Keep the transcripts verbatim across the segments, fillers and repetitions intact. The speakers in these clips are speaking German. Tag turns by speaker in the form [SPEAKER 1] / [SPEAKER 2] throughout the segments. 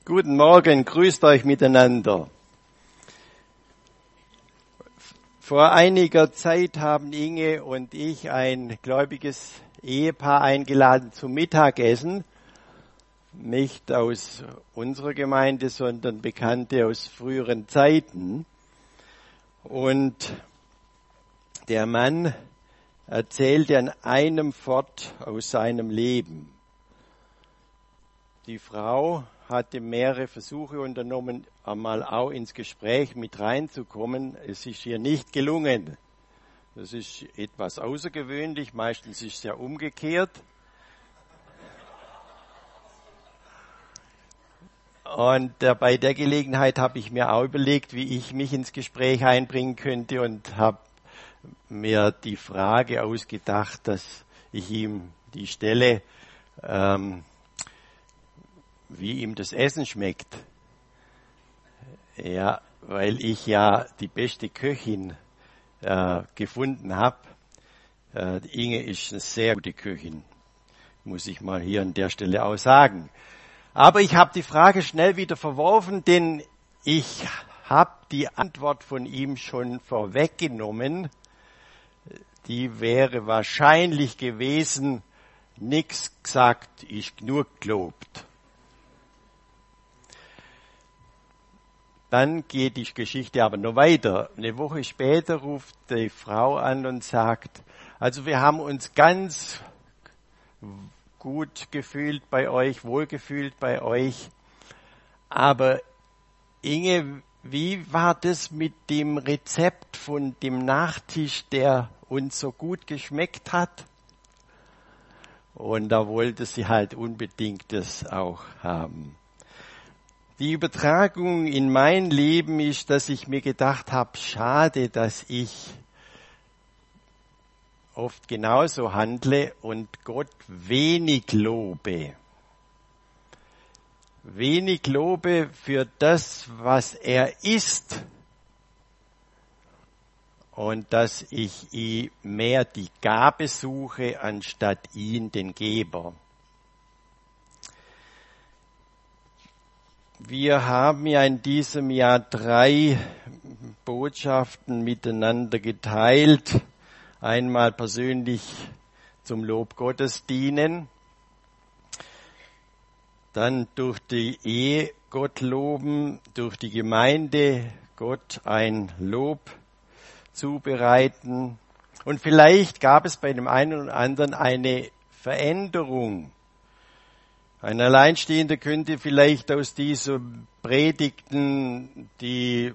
[SPEAKER 1] Guten Morgen, grüßt euch miteinander. Vor einiger Zeit haben Inge und ich ein gläubiges Ehepaar eingeladen zum Mittagessen. Nicht aus unserer Gemeinde, sondern Bekannte aus früheren Zeiten. Und der Mann erzählte an einem fort aus seinem Leben. Die Frau hatte mehrere Versuche unternommen, einmal auch ins Gespräch mit reinzukommen. Es ist ihr nicht gelungen. Das ist etwas außergewöhnlich. Meistens ist es ja umgekehrt. Und äh, bei der Gelegenheit habe ich mir auch überlegt, wie ich mich ins Gespräch einbringen könnte und habe mir die Frage ausgedacht, dass ich ihm die stelle, ähm, wie ihm das Essen schmeckt. Ja, weil ich ja die beste Köchin äh, gefunden habe. Äh, Inge ist eine sehr gute Köchin, muss ich mal hier an der Stelle auch sagen. Aber ich habe die Frage schnell wieder verworfen, denn ich habe die Antwort von ihm schon vorweggenommen. Die wäre wahrscheinlich gewesen, nix gesagt, ist nur gelobt. Dann geht die Geschichte aber noch weiter. Eine Woche später ruft die Frau an und sagt, also wir haben uns ganz gut gefühlt bei euch, wohlgefühlt bei euch. Aber Inge, wie war das mit dem Rezept von dem Nachtisch, der uns so gut geschmeckt hat? Und da wollte sie halt unbedingt das auch haben. Die Übertragung in mein Leben ist, dass ich mir gedacht habe, schade, dass ich oft genauso handle und Gott wenig lobe. Wenig lobe für das, was er ist. Und dass ich ihm mehr die Gabe suche, anstatt ihn, den Geber. Wir haben ja in diesem Jahr drei Botschaften miteinander geteilt. Einmal persönlich zum Lob Gottes dienen. Dann durch die Ehe Gott loben, durch die Gemeinde Gott ein Lob zubereiten. Und vielleicht gab es bei dem einen oder anderen eine Veränderung. Ein Alleinstehender könnte vielleicht aus dieser Predigten die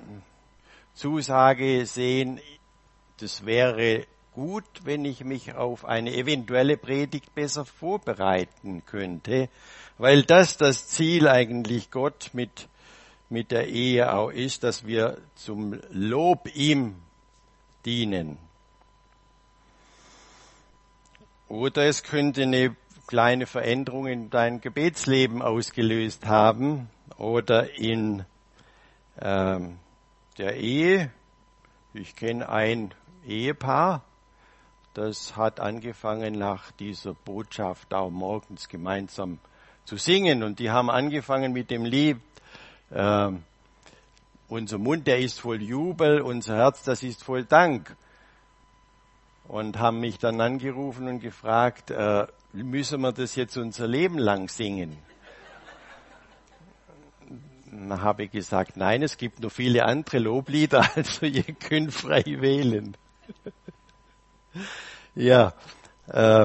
[SPEAKER 1] Zusage sehen, das wäre gut, wenn ich mich auf eine eventuelle Predigt besser vorbereiten könnte, weil das das Ziel eigentlich Gott mit, mit der Ehe auch ist, dass wir zum Lob ihm dienen. Oder es könnte eine kleine Veränderung in dein Gebetsleben ausgelöst haben oder in ähm, der Ehe. Ich kenne ein Ehepaar, das hat angefangen nach dieser Botschaft auch morgens gemeinsam zu singen und die haben angefangen mit dem Lied äh, unser Mund, der ist voll Jubel, unser Herz, das ist voll Dank. Und haben mich dann angerufen und gefragt, äh, müssen wir das jetzt unser Leben lang singen? Dann habe ich gesagt, nein, es gibt noch viele andere Loblieder, also ihr könnt frei wählen. Ja, äh,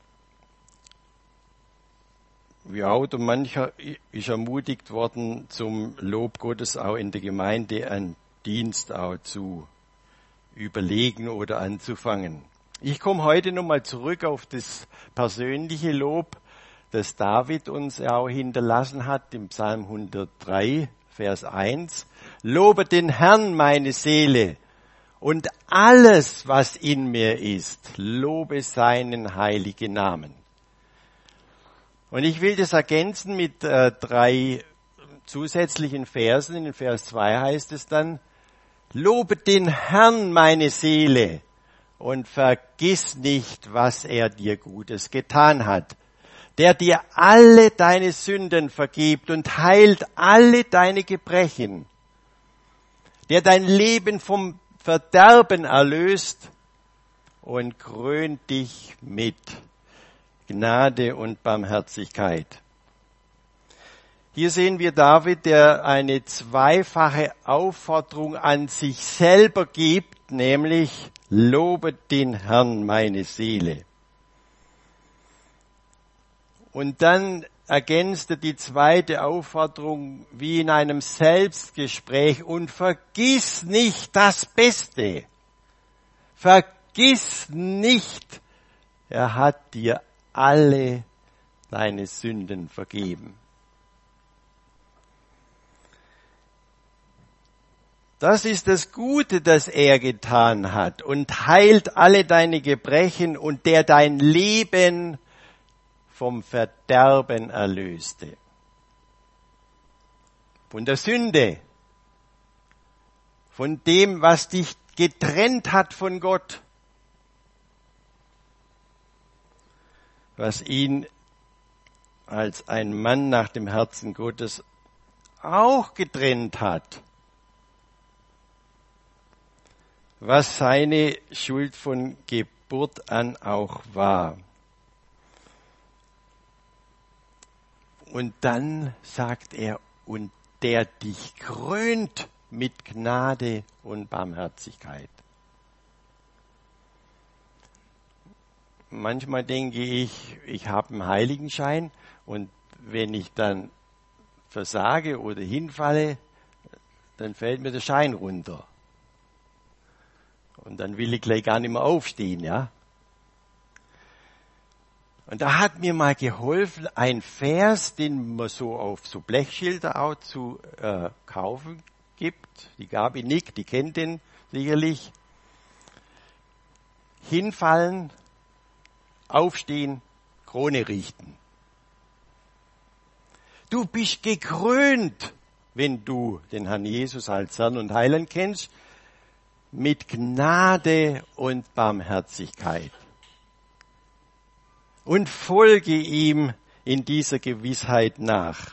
[SPEAKER 1] ja, oder mancher ist ermutigt worden, zum Lob Gottes auch in der Gemeinde einen Dienst auch zu überlegen oder anzufangen. Ich komme heute nochmal zurück auf das persönliche Lob, das David uns auch hinterlassen hat im Psalm hundertdrei, Vers eins. Lobe den Herrn, meine Seele, und alles, was in mir ist, lobe seinen heiligen Namen. Und ich will das ergänzen mit äh, drei zusätzlichen Versen. In Vers zwei heißt es dann, lobe den Herrn, meine Seele, und vergiss nicht, was er dir Gutes getan hat. der dir alle deine Sünden vergibt und heilt alle deine Gebrechen, der dein Leben vom Verderben erlöst und krönt dich mit Gnade und Barmherzigkeit. Hier sehen wir David, der eine zweifache Aufforderung an sich selber gibt, nämlich lobet den Herrn meine Seele. Und dann ergänzt er die zweite Aufforderung wie in einem Selbstgespräch und vergiss nicht das Beste. Vergiss nicht, er hat dir alle deine Sünden vergeben. Das ist das Gute, das er getan hat und heilt alle deine Gebrechen und der dein Leben vom Verderben erlöste. Von der Sünde, von dem, was dich getrennt hat von Gott, was ihn als ein Mann nach dem Herzen Gottes auch getrennt hat, was seine Schuld von Geburt an auch war. Und dann sagt er, und der dich krönt mit Gnade und Barmherzigkeit. Manchmal denke ich, ich habe einen Heiligenschein und wenn ich dann versage oder hinfalle, dann fällt mir der Schein runter. Und dann will ich gleich gar nicht mehr aufstehen, ja. Und da hat mir mal geholfen ein Vers, den man so auf so Blechschilder auch zu äh, kaufen gibt. Die Gabi Nick, die kennt den sicherlich. Hinfallen, aufstehen, Krone richten. Du bist gekrönt, wenn du den Herrn Jesus als Herrn und Heiland kennst, mit Gnade und Barmherzigkeit. Und folge ihm in dieser Gewissheit nach.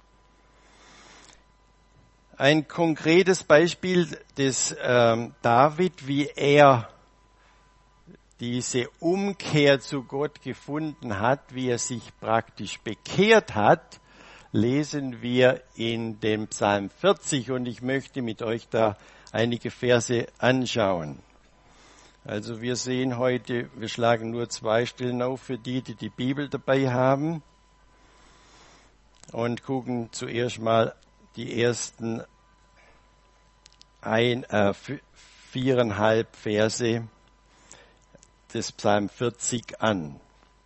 [SPEAKER 1] Ein konkretes Beispiel des ähm, David, wie er diese Umkehr zu Gott gefunden hat, wie er sich praktisch bekehrt hat, lesen wir in dem Psalm vierzig und ich möchte mit euch da einige Verse anschauen. Also wir sehen heute, wir schlagen nur zwei Stellen auf für die, die die Bibel dabei haben und gucken zuerst mal die ersten ein, äh, viereinhalb Verse des Psalm vierzig an.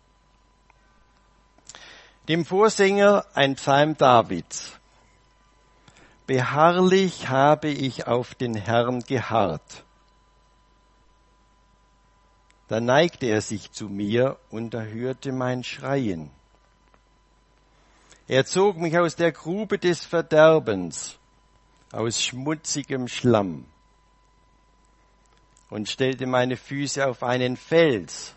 [SPEAKER 1] Dem Vorsänger ein Psalm Davids. Beharrlich habe ich auf den Herrn geharrt. Da neigte er sich zu mir und erhörte mein Schreien. Er zog mich aus der Grube des Verderbens, aus schmutzigem Schlamm, und stellte meine Füße auf einen Fels.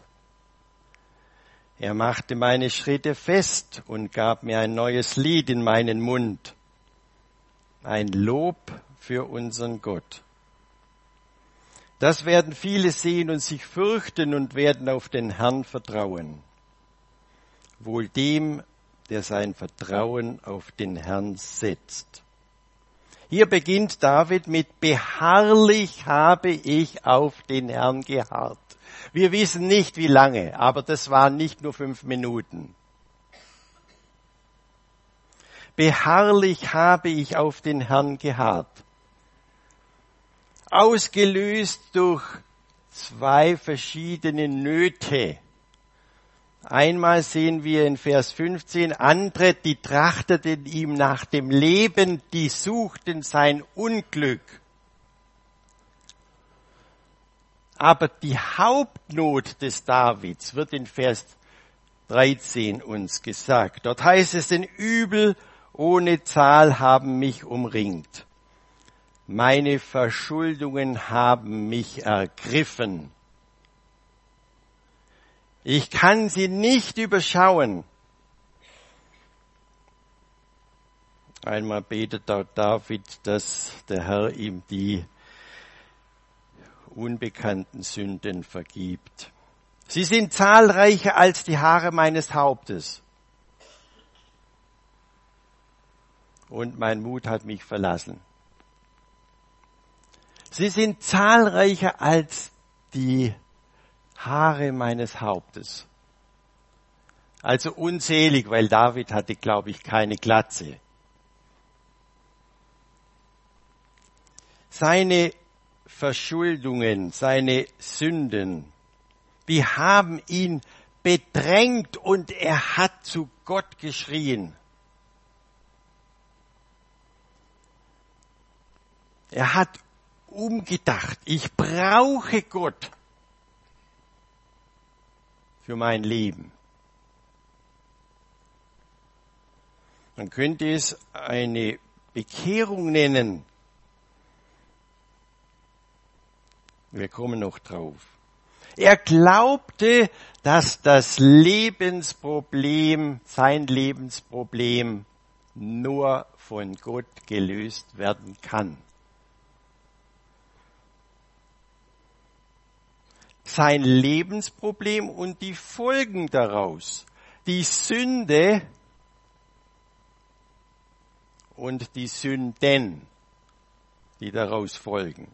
[SPEAKER 1] Er machte meine Schritte fest und gab mir ein neues Lied in meinen Mund, ein Lob für unseren Gott. Das werden viele sehen und sich fürchten und werden auf den Herrn vertrauen. Wohl dem, der sein Vertrauen auf den Herrn setzt. Hier beginnt David mit beharrlich habe ich auf den Herrn geharrt. Wir wissen nicht wie lange, aber das waren nicht nur fünf Minuten. Beharrlich habe ich auf den Herrn geharrt. Ausgelöst durch zwei verschiedene Nöte. Einmal sehen wir in Vers fünfzehn, andere, die trachteten ihm nach dem Leben, die suchten sein Unglück. Aber die Hauptnot des Davids wird in Vers dreizehn uns gesagt. Dort heißt es, denn Übel ohne Zahl haben mich umringt. Meine Verschuldungen haben mich ergriffen. Ich kann sie nicht überschauen. Einmal betet auch David, dass der Herr ihm die unbekannten Sünden vergibt. Sie sind zahlreicher als die Haare meines Hauptes. Und mein Mut hat mich verlassen. Sie sind zahlreicher als die Haare meines Hauptes. Also unzählig, weil David hatte, glaube ich, keine Glatze. Seine Verschuldungen, seine Sünden, die haben ihn bedrängt und er hat zu Gott geschrien. Er hat umgedacht, ich brauche Gott für mein Leben. Man könnte es eine Bekehrung nennen. Wir kommen noch drauf. Er glaubte, dass das Lebensproblem, sein Lebensproblem, nur von Gott gelöst werden kann. Sein Lebensproblem und die Folgen daraus, die Sünde und die Sünden, die daraus folgen.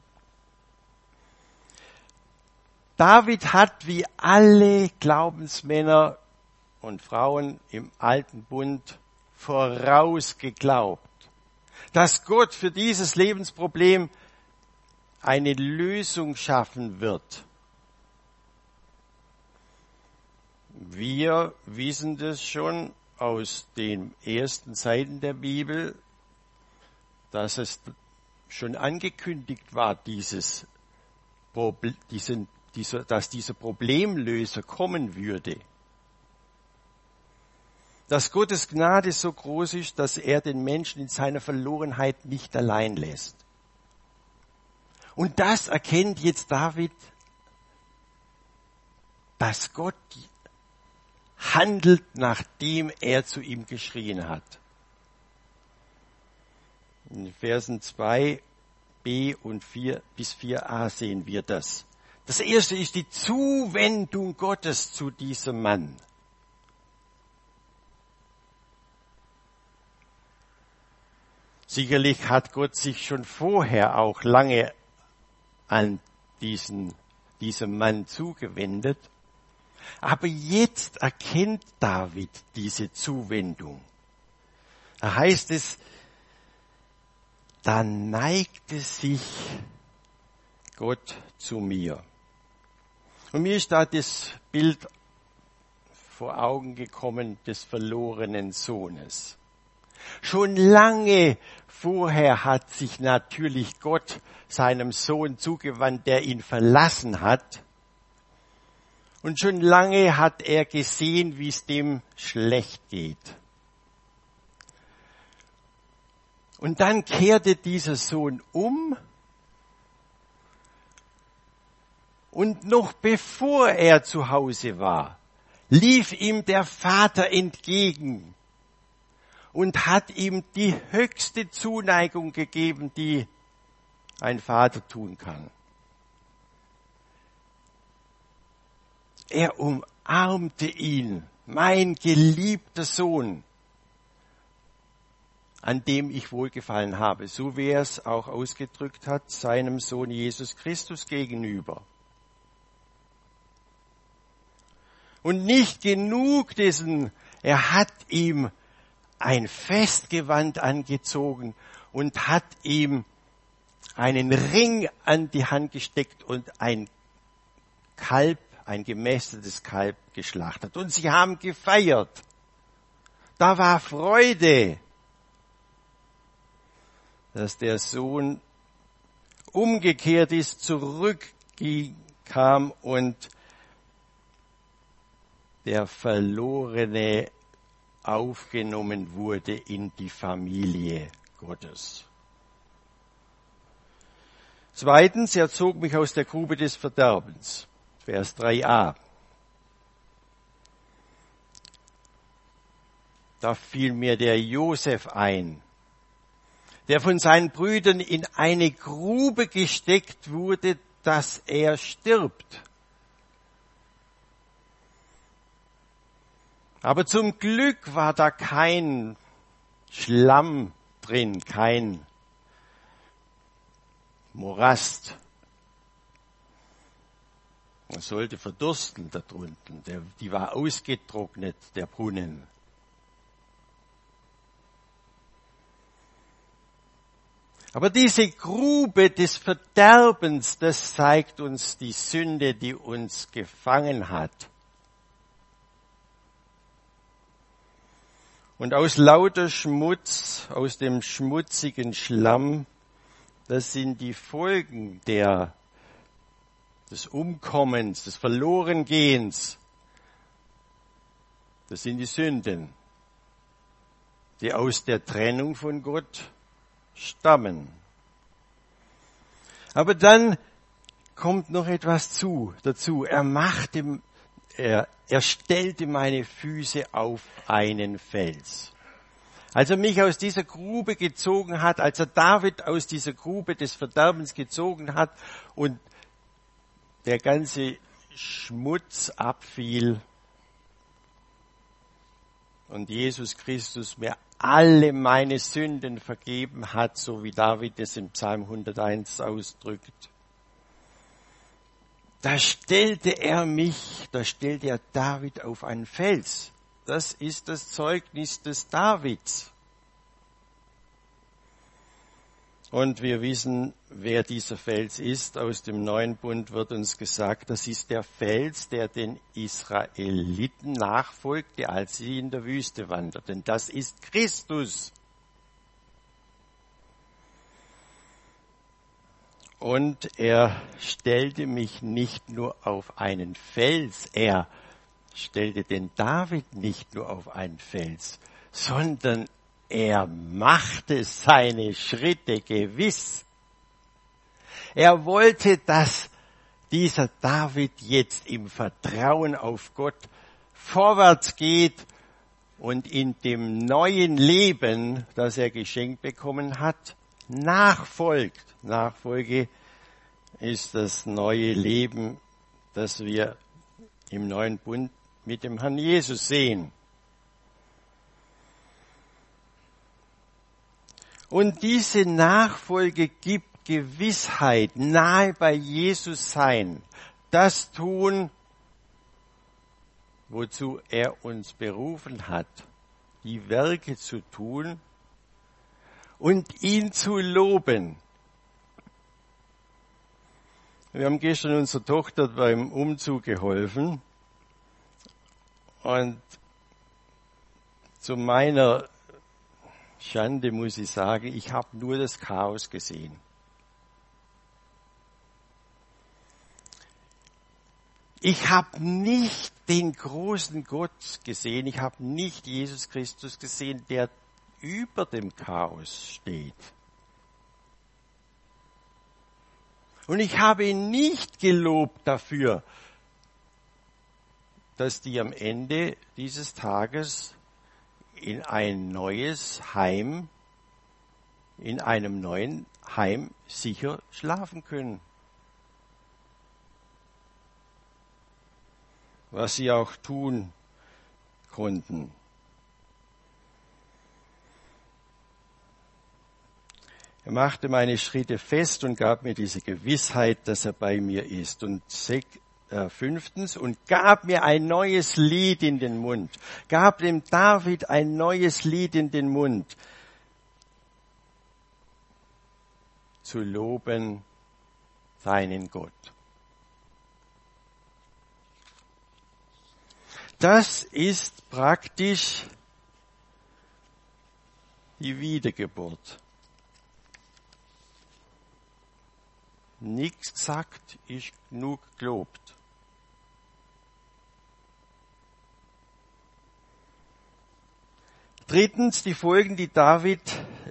[SPEAKER 1] David hat wie alle Glaubensmänner und Frauen im Alten Bund vorausgeglaubt, dass Gott für dieses Lebensproblem eine Lösung schaffen wird. Wir wissen das schon aus den ersten Seiten der Bibel, dass es schon angekündigt war, dieses Problem, diesen Dieser, dass dieser Problemlöser kommen würde. Dass Gottes Gnade so groß ist, dass er den Menschen in seiner Verlorenheit nicht allein lässt. Und das erkennt jetzt David, dass Gott handelt, nachdem er zu ihm geschrien hat. In Versen zwei b und vier bis vier a sehen wir das. Das erste ist die Zuwendung Gottes zu diesem Mann. Sicherlich hat Gott sich schon vorher auch lange an diesen, diesem Mann zugewendet. Aber jetzt erkennt David diese Zuwendung. Da heißt es, da neigte sich Gott zu mir. Und mir ist da das Bild vor Augen gekommen des verlorenen Sohnes. Schon lange vorher hat sich natürlich Gott seinem Sohn zugewandt, der ihn verlassen hat. Und schon lange hat er gesehen, wie es dem schlecht geht. Und dann kehrte dieser Sohn um. Und noch bevor er zu Hause war, lief ihm der Vater entgegen und hat ihm die höchste Zuneigung gegeben, die ein Vater tun kann. Er umarmte ihn, mein geliebter Sohn, an dem ich wohlgefallen habe, so wie er es auch ausgedrückt hat, seinem Sohn Jesus Christus gegenüber. Und nicht genug dessen, er hat ihm ein Festgewand angezogen und hat ihm einen Ring an die Hand gesteckt und ein Kalb, ein gemästetes Kalb geschlachtet. Und sie haben gefeiert. Da war Freude, dass der Sohn umgekehrt ist, zurückkam und der Verlorene aufgenommen wurde in die Familie Gottes. Zweitens, er zog mich aus der Grube des Verderbens. Vers drei a. Da fiel mir der Josef ein, der von seinen Brüdern in eine Grube gesteckt wurde, dass er stirbt. Aber zum Glück war da kein Schlamm drin, kein Morast. Man sollte verdursten da drunten. Der, die war ausgetrocknet, der Brunnen. Aber diese Grube des Verderbens, das zeigt uns die Sünde, die uns gefangen hat. Und aus lauter Schmutz, aus dem schmutzigen Schlamm, das sind die Folgen der, des Umkommens, des Verlorengehens. Das sind die Sünden, die aus der Trennung von Gott stammen. Aber dann kommt noch etwas zu, dazu. Er machte, er, er stellte meine Füße auf einen Fels. Als er mich aus dieser Grube gezogen hat, als er David aus dieser Grube des Verderbens gezogen hat und der ganze Schmutz abfiel und Jesus Christus mir alle meine Sünden vergeben hat, so wie David es im Psalm hunderteins ausdrückt. Da stellte er mich, da stellte er David auf einen Fels. Das ist das Zeugnis des Davids. Und wir wissen, wer dieser Fels ist. Aus dem Neuen Bund wird uns gesagt, das ist der Fels, der den Israeliten nachfolgte, als sie in der Wüste wanderten. Das ist Christus. Und er stellte mich nicht nur auf einen Fels, er stellte den David nicht nur auf einen Fels, sondern er machte seine Schritte gewiss. Er wollte, dass dieser David jetzt im Vertrauen auf Gott vorwärts geht und in dem neuen Leben, das er geschenkt bekommen hat, nachfolgt. Nachfolge ist das neue Leben, das wir im neuen Bund mit dem Herrn Jesus sehen. Und diese Nachfolge gibt Gewissheit, nahe bei Jesus sein, das tun, wozu er uns berufen hat, die Werke zu tun und ihn zu loben. Wir haben gestern unserer Tochter beim Umzug geholfen und zu meiner Schande muss ich sagen, ich habe nur das Chaos gesehen. Ich habe nicht den großen Gott gesehen, ich habe nicht Jesus Christus gesehen, der über dem Chaos steht. Und ich habe ihn nicht gelobt dafür, dass die am Ende dieses Tages in ein neues Heim, in einem neuen Heim sicher schlafen können. Was sie auch tun konnten. Er machte meine Schritte fest und gab mir diese Gewissheit, dass er bei mir ist. Und äh, fünftens, und gab mir ein neues Lied in den Mund. Gab dem David ein neues Lied in den Mund. Zu loben seinen Gott. Das ist praktisch die Wiedergeburt. Nichts gesagt, ist genug gelobt. Drittens, die Folgen, die David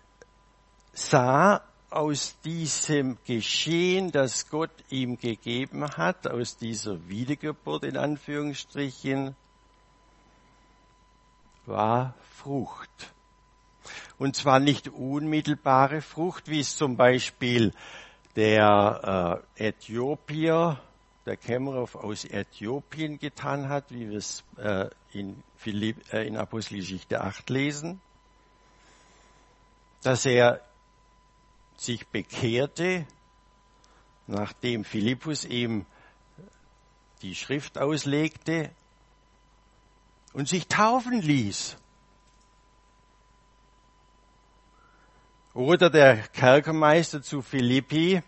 [SPEAKER 1] sah aus diesem Geschehen, das Gott ihm gegeben hat, aus dieser Wiedergeburt in Anführungsstrichen, war Frucht. Und zwar nicht unmittelbare Frucht, wie es zum Beispiel der äh, Äthiopier, der Kämmerer aus Äthiopien getan hat, wie wir es äh, in, Philipp, äh, in Apostelgeschichte acht lesen, dass er sich bekehrte, nachdem Philippus ihm die Schrift auslegte und sich taufen ließ. Oder der Kerkermeister zu Philippi,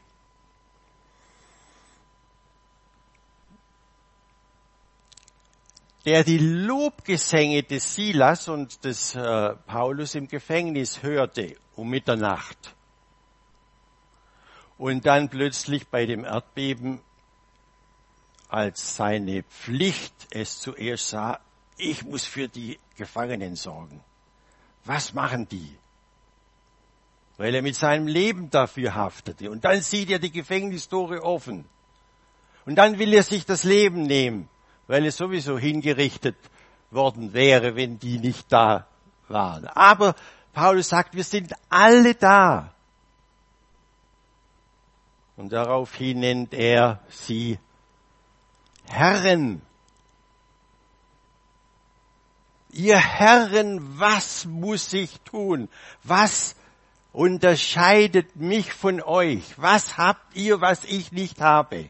[SPEAKER 1] der die Lobgesänge des Silas und des äh, Paulus im Gefängnis hörte um Mitternacht. Und dann plötzlich bei dem Erdbeben als seine Pflicht es zuerst sah, ich muss für die Gefangenen sorgen. Was machen die? Weil er mit seinem Leben dafür haftete. Und dann sieht er die Gefängnistore offen. Und dann will er sich das Leben nehmen, weil es sowieso hingerichtet worden wäre, wenn die nicht da waren. Aber Paulus sagt, wir sind alle da. Und daraufhin nennt er sie Herren. Ihr Herren, was muss ich tun? Was unterscheidet mich von euch? Was habt ihr, was ich nicht habe?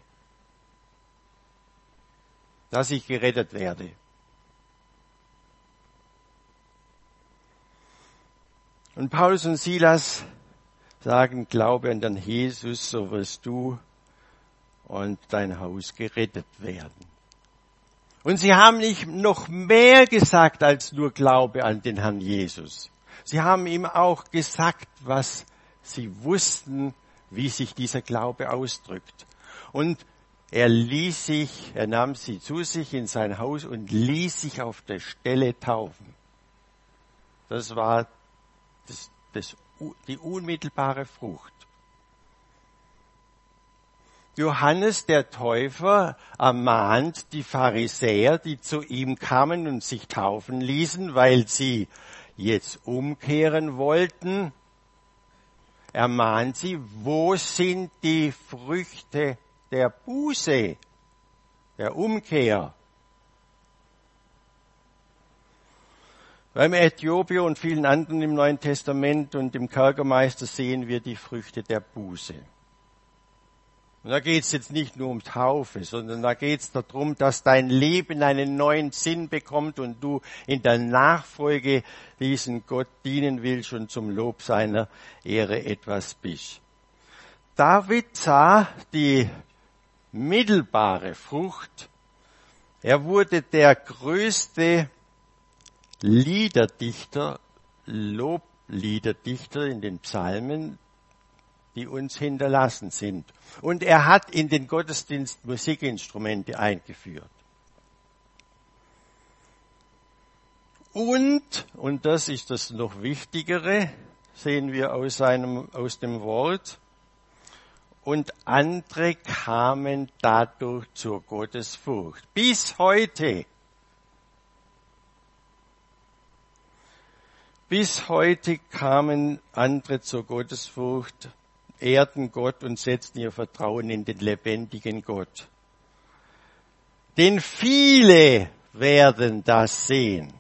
[SPEAKER 1] Dass ich gerettet werde. Und Paulus und Silas sagen, glaube an den Jesus, so wirst du und dein Haus gerettet werden. Und sie haben nicht noch mehr gesagt als nur Glaube an den Herrn Jesus. Sie haben ihm auch gesagt, was sie wussten, wie sich dieser Glaube ausdrückt. Und er ließ sich, er nahm sie zu sich in sein Haus und ließ sich auf der Stelle taufen. Das war das, das, die unmittelbare Frucht. Johannes der Täufer ermahnt die Pharisäer, die zu ihm kamen und sich taufen ließen, weil sie jetzt umkehren wollten. Er mahnt sie, wo sind die Früchte der Buße, der Umkehr? Beim Äthiopier und vielen anderen im Neuen Testament und im Kerkermeister sehen wir die Früchte der Buße. Und da geht es jetzt nicht nur um Taufe, sondern da geht es darum, dass dein Leben einen neuen Sinn bekommt und du in der Nachfolge diesen Gott dienen willst und zum Lob seiner Ehre etwas bist. David sah die mittelbare Frucht. Er wurde der größte Liederdichter, Lobliederdichter in den Psalmen, die uns hinterlassen sind. Und er hat in den Gottesdienst Musikinstrumente eingeführt. Und, und das ist das noch Wichtigere, sehen wir aus seinem, aus dem Wort, und andere kamen dadurch zur Gottesfurcht. Bis heute. Bis heute kamen andere zur Gottesfurcht, ehrten Gott und setzten ihr Vertrauen in den lebendigen Gott. Denn viele werden das sehen,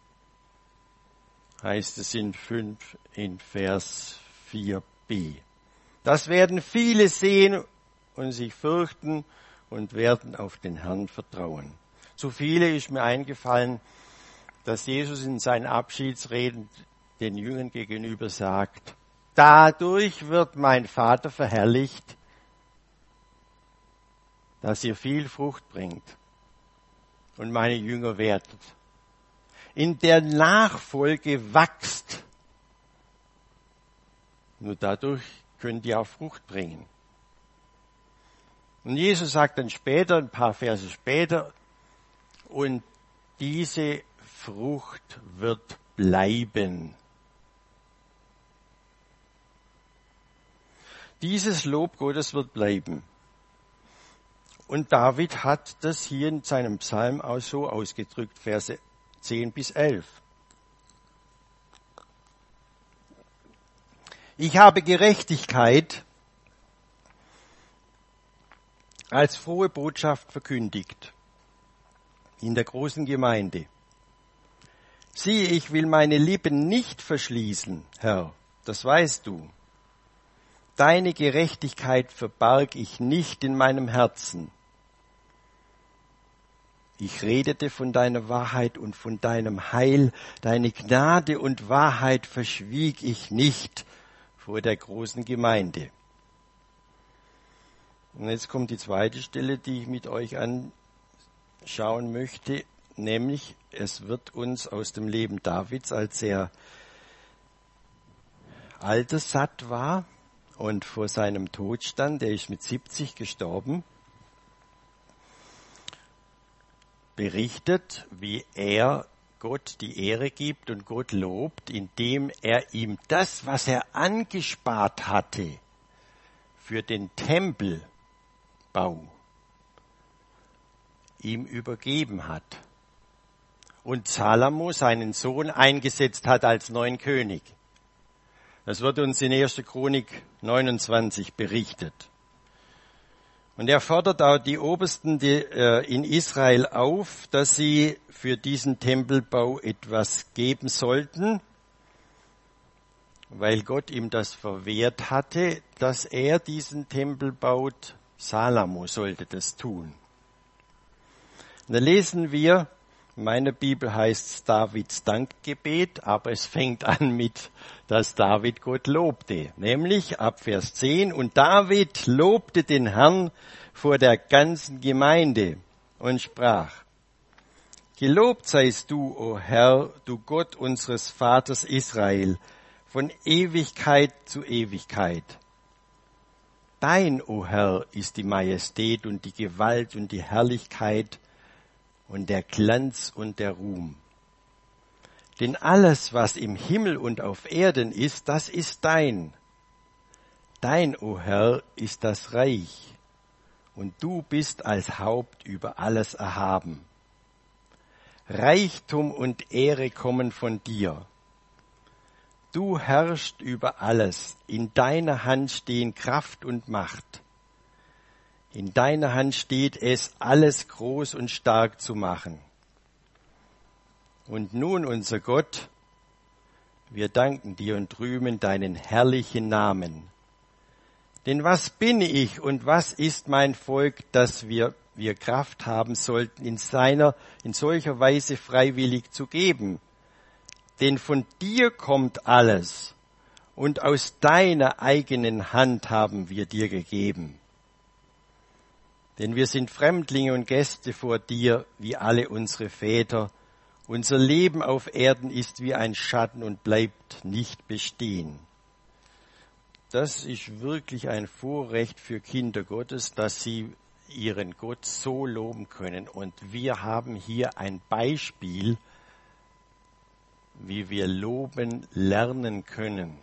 [SPEAKER 1] heißt es in fünf, in Vers vier b. Das werden viele sehen und sich fürchten und werden auf den Herrn vertrauen. Zu viele ist mir eingefallen, dass Jesus in seinen Abschiedsreden den Jüngern gegenüber sagt, dadurch wird mein Vater verherrlicht, dass ihr viel Frucht bringt und meine Jünger werdet. In der Nachfolge wachst. Nur dadurch könnt ihr auch Frucht bringen. Und Jesus sagt dann später, ein paar Verse später, und diese Frucht wird bleiben. Dieses Lob Gottes wird bleiben. Und David hat das hier in seinem Psalm auch so ausgedrückt, Verse zehn bis elf. Ich habe Gerechtigkeit als frohe Botschaft verkündigt in der großen Gemeinde. Siehe, ich will meine Lippen nicht verschließen, Herr, das weißt du. Deine Gerechtigkeit verbarg ich nicht in meinem Herzen. Ich redete von deiner Wahrheit und von deinem Heil. Deine Gnade und Wahrheit verschwieg ich nicht vor der großen Gemeinde. Und jetzt kommt die zweite Stelle, die ich mit euch anschauen möchte, nämlich es wird uns aus dem Leben Davids, als er alterssatt war und vor seinem Tod stand, der ist mit siebzig gestorben, berichtet, wie er Gott die Ehre gibt und Gott lobt, indem er ihm das, was er angespart hatte für den Tempelbau, ihm übergeben hat. Und Salomo seinen Sohn eingesetzt hat als neuen König. Das wird uns in erster Chronik neunundzwanzig berichtet. Und er fordert auch die Obersten die, äh, in Israel auf, dass sie für diesen Tempelbau etwas geben sollten, weil Gott ihm das verwehrt hatte, dass er diesen Tempel baut. Salomo sollte das tun. Und da lesen wir, in meiner Bibel heißt es Davids Dankgebet, aber es fängt an mit, dass David Gott lobte. Nämlich ab Vers zehn, und David lobte den Herrn vor der ganzen Gemeinde und sprach, Gelobt seist du, o Herr, du Gott unseres Vaters Israel, von Ewigkeit zu Ewigkeit. Dein, o Herr, ist die Majestät und die Gewalt und die Herrlichkeit und der Glanz und der Ruhm. Denn alles, was im Himmel und auf Erden ist, das ist dein. Dein, o Herr, ist das Reich, und du bist als Haupt über alles erhaben. Reichtum und Ehre kommen von dir. Du herrschst über alles. In deiner Hand stehen Kraft und Macht. In deiner Hand steht es, alles groß und stark zu machen. Und nun, unser Gott, wir danken dir und rühmen deinen herrlichen Namen. Denn was bin ich und was ist mein Volk, dass wir, wir Kraft haben sollten, in seiner, in solcher Weise freiwillig zu geben? Denn von dir kommt alles und aus deiner eigenen Hand haben wir dir gegeben. Denn wir sind Fremdlinge und Gäste vor dir, wie alle unsere Väter. Unser Leben auf Erden ist wie ein Schatten und bleibt nicht bestehen. Das ist wirklich ein Vorrecht für Kinder Gottes, dass sie ihren Gott so loben können. Und wir haben hier ein Beispiel, wie wir loben lernen können.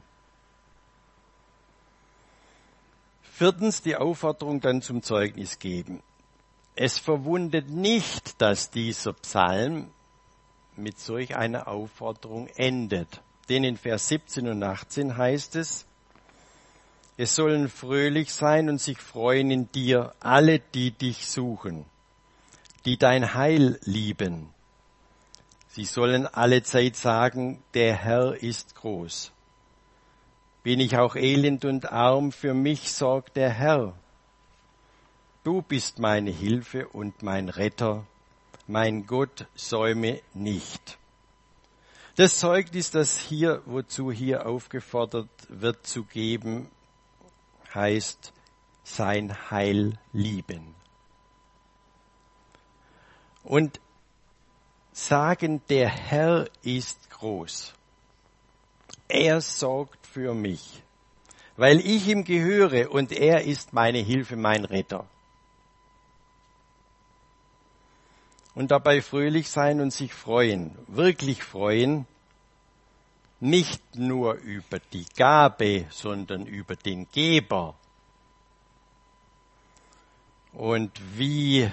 [SPEAKER 1] Viertens, die Aufforderung dann zum Zeugnis geben. Es verwundert nicht, dass dieser Psalm mit solch einer Aufforderung endet. Denn in Vers siebzehn und achtzehn heißt es, es sollen fröhlich sein und sich freuen in dir alle, die dich suchen, die dein Heil lieben. Sie sollen allezeit sagen, der Herr ist groß. Bin ich auch elend und arm, für mich sorgt der Herr. Du bist meine Hilfe und mein Retter, mein Gott säume nicht. Das Zeugnis, das hier, wozu hier aufgefordert wird zu geben, heißt sein Heil lieben. Und sagen, der Herr ist groß. Er sorgt für mich, weil ich ihm gehöre und er ist meine Hilfe, mein Retter. Und dabei fröhlich sein und sich freuen, wirklich freuen, nicht nur über die Gabe, sondern über den Geber. Und wie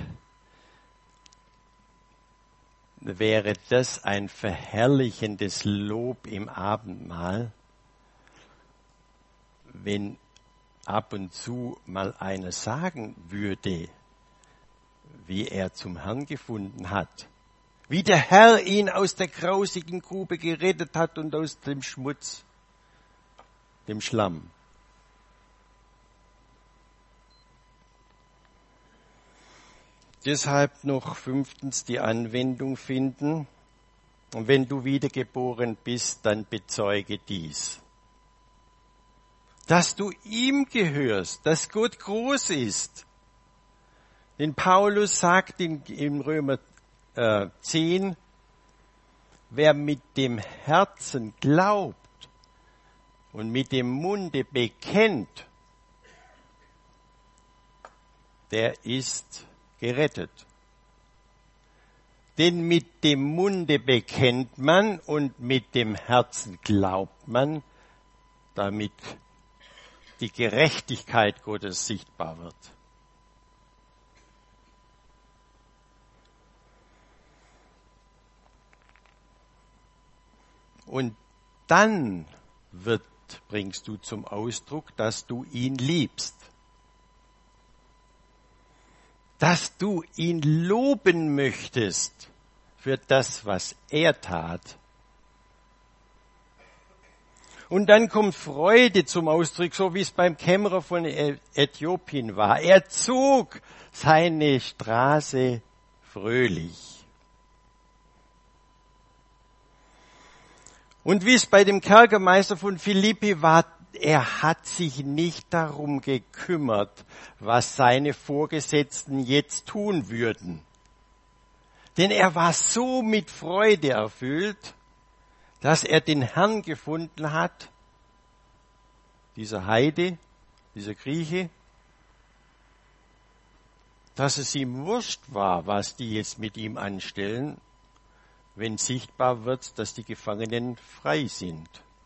[SPEAKER 1] wäre das ein verherrlichendes Lob im Abendmahl, wenn ab und zu mal einer sagen würde, wie er zum Herrn gefunden hat, wie der Herr ihn aus der grausigen Grube gerettet hat und aus dem Schmutz, dem Schlamm. Deshalb noch fünftens die Anwendung finden. Und wenn du wiedergeboren bist, dann bezeuge dies. Dass du ihm gehörst, dass Gott groß ist. Denn Paulus sagt in, in Römer äh, zehn, wer mit dem Herzen glaubt und mit dem Munde bekennt, der ist gerettet. Denn mit dem Munde bekennt man und mit dem Herzen glaubt man, damit die Gerechtigkeit Gottes sichtbar wird. Und dann wird, bringst du zum Ausdruck, dass du ihn liebst. Dass du ihn loben möchtest für das, was er tat. Und dann kommt Freude zum Ausdruck, so wie es beim Kämmerer von Äthiopien war. Er zog seine Straße fröhlich. Und wie es bei dem Kerkermeister von Philippi war, er hat sich nicht darum gekümmert, was seine Vorgesetzten jetzt tun würden. Denn er war so mit Freude erfüllt, dass er den Herrn gefunden hat, dieser Heide, dieser Grieche, dass es ihm wurscht war, was die jetzt mit ihm anstellen, wenn sichtbar wird, dass die Gefangenen frei sind.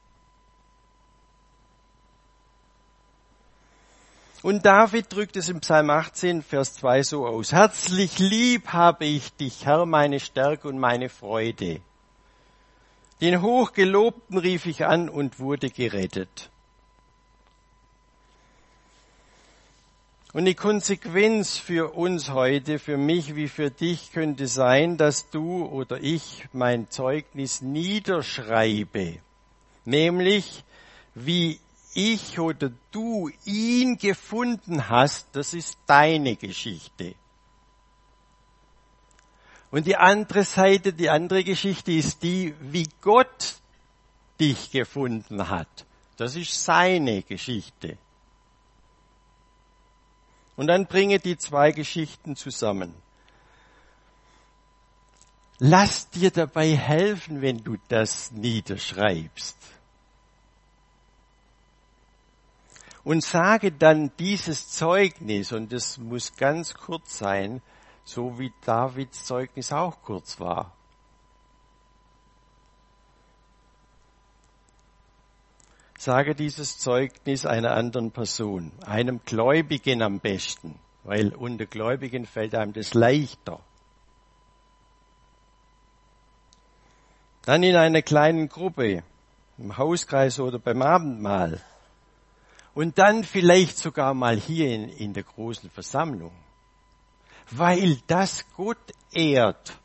[SPEAKER 1] Und David drückt es im Psalm achtzehn, Vers zwei so aus. Herzlich lieb habe ich dich, Herr, meine Stärke und meine Freude. Den Hochgelobten rief ich an und wurde gerettet. Und die Konsequenz für uns heute, für mich wie für dich, könnte sein, dass du oder ich mein Zeugnis niederschreibe. Nämlich, wie ich oder du ihn gefunden hast, das ist deine Geschichte. Und die andere Seite, die andere Geschichte ist die, wie Gott dich gefunden hat. Das ist seine Geschichte. Und dann bringe die zwei Geschichten zusammen. Lass dir dabei helfen, wenn du das niederschreibst. Und sage dann dieses Zeugnis, und das muss ganz kurz sein, so wie Davids Zeugnis auch kurz war. Sage dieses Zeugnis einer anderen Person, einem Gläubigen am besten, weil unter Gläubigen fällt einem das leichter. Dann in einer kleinen Gruppe, im Hauskreis oder beim Abendmahl. Und dann vielleicht sogar mal hier in, in der großen Versammlung. Weil das Gott ehrt.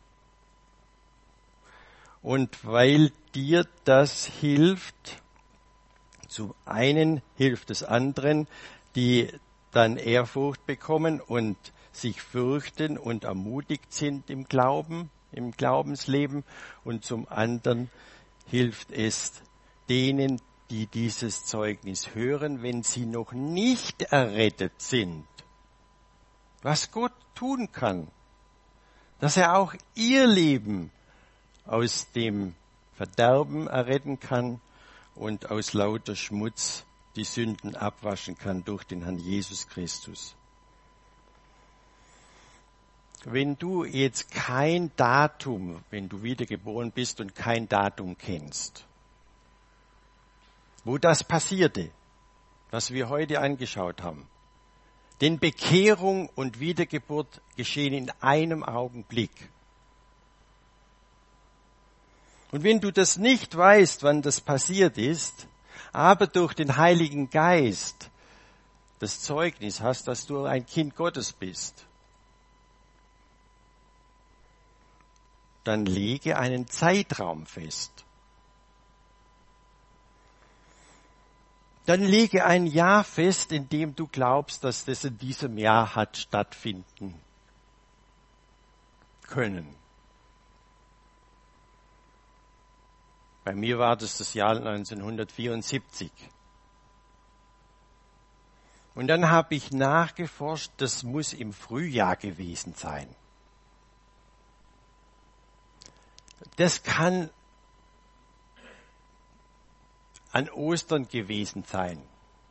[SPEAKER 1] Und weil dir das hilft, zum einen hilft es anderen, die dann Ehrfurcht bekommen und sich fürchten und ermutigt sind im Glauben, im Glaubensleben. Und zum anderen hilft es denen, die dieses Zeugnis hören, wenn sie noch nicht errettet sind. Was Gott tun kann, dass er auch ihr Leben aus dem Verderben erretten kann und aus lauter Schmutz die Sünden abwaschen kann durch den Herrn Jesus Christus. Wenn du jetzt kein Datum, wenn du wiedergeboren bist und kein Datum kennst, wo das passierte, was wir heute angeschaut haben, denn Bekehrung und Wiedergeburt geschehen in einem Augenblick. Und wenn du das nicht weißt, wann das passiert ist, aber durch den Heiligen Geist das Zeugnis hast, dass du ein Kind Gottes bist, dann lege einen Zeitraum fest. Dann lege ein Jahr fest, in dem du glaubst, dass das in diesem Jahr hat stattfinden können. Bei mir war das das Jahr neunzehnhundertvierundsiebzig. Und dann habe ich nachgeforscht, das muss im Frühjahr gewesen sein. Das kann an Ostern gewesen sein.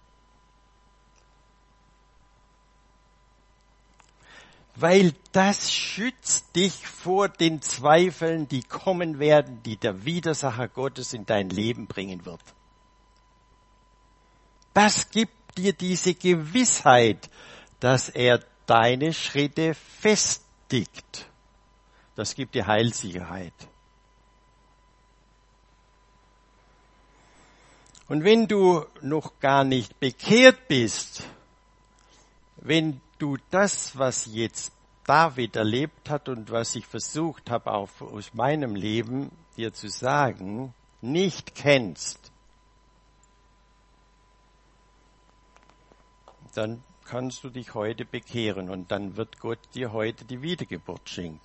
[SPEAKER 1] Weil das schützt dich vor den Zweifeln, die kommen werden, die der Widersacher Gottes in dein Leben bringen wird. Das gibt dir diese Gewissheit, dass er deine Schritte festigt. Das gibt dir Heilsicherheit. Und wenn du noch gar nicht bekehrt bist, wenn du das, was jetzt David erlebt hat und was ich versucht habe, auch aus meinem Leben dir zu sagen, nicht kennst, dann kannst du dich heute bekehren und dann wird Gott dir heute die Wiedergeburt schenken.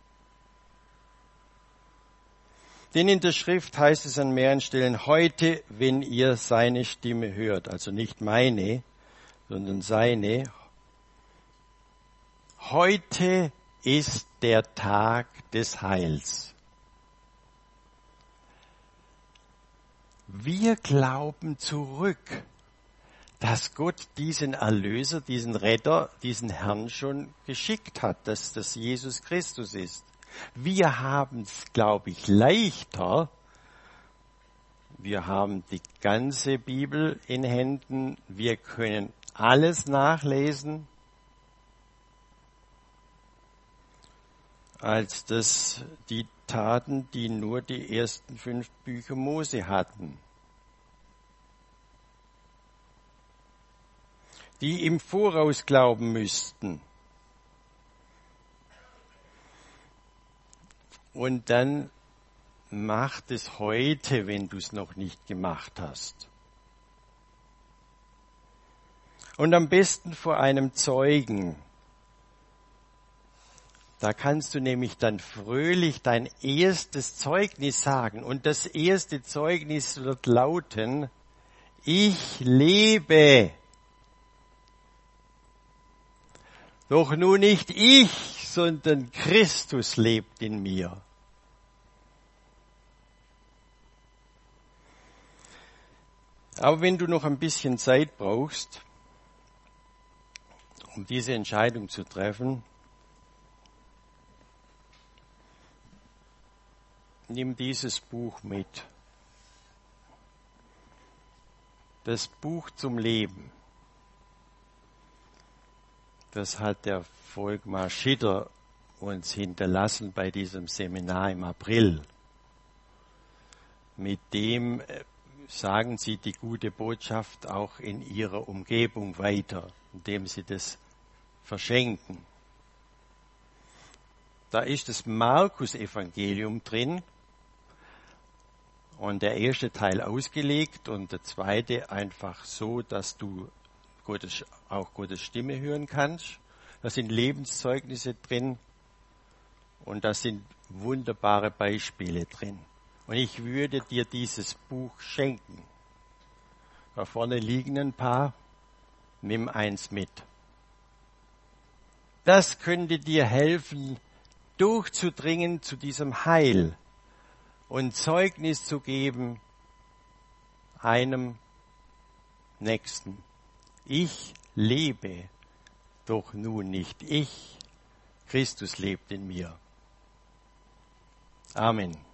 [SPEAKER 1] Denn in der Schrift heißt es an mehreren Stellen, heute, wenn ihr seine Stimme hört, also nicht meine, sondern seine, heute ist der Tag des Heils. Wir glauben zurück, dass Gott diesen Erlöser, diesen Retter, diesen Herrn schon geschickt hat, dass das Jesus Christus ist. Wir haben es, glaube ich, leichter. Wir haben die ganze Bibel in Händen. Wir können alles nachlesen, als das die taten, die nur die ersten fünf Bücher Mose hatten. Die im Voraus glauben müssten. Und dann mach es heute, wenn du es noch nicht gemacht hast. Und am besten vor einem Zeugen. Da kannst du nämlich dann fröhlich dein erstes Zeugnis sagen. Und das erste Zeugnis wird lauten, ich lebe. Doch nun nicht ich, sondern Christus lebt in mir. Aber wenn du noch ein bisschen Zeit brauchst, um diese Entscheidung zu treffen, nimm dieses Buch mit. Das Buch zum Leben. Das hat der Volkmar Schitter uns hinterlassen bei diesem Seminar im April. Mit dem sagen sie die gute Botschaft auch in ihrer Umgebung weiter, indem sie das verschenken. Da ist das Markus-Evangelium drin und der erste Teil ausgelegt und der zweite einfach so, dass du Gottes, auch Gottes Stimme hören kannst. Da sind Lebenszeugnisse drin und da sind wunderbare Beispiele drin. Und ich würde dir dieses Buch schenken. Da vorne liegen ein paar, nimm eins mit. Das könnte dir helfen, durchzudringen zu diesem Heil und Zeugnis zu geben einem Nächsten. Ich lebe, doch nun nicht ich, Christus lebt in mir. Amen.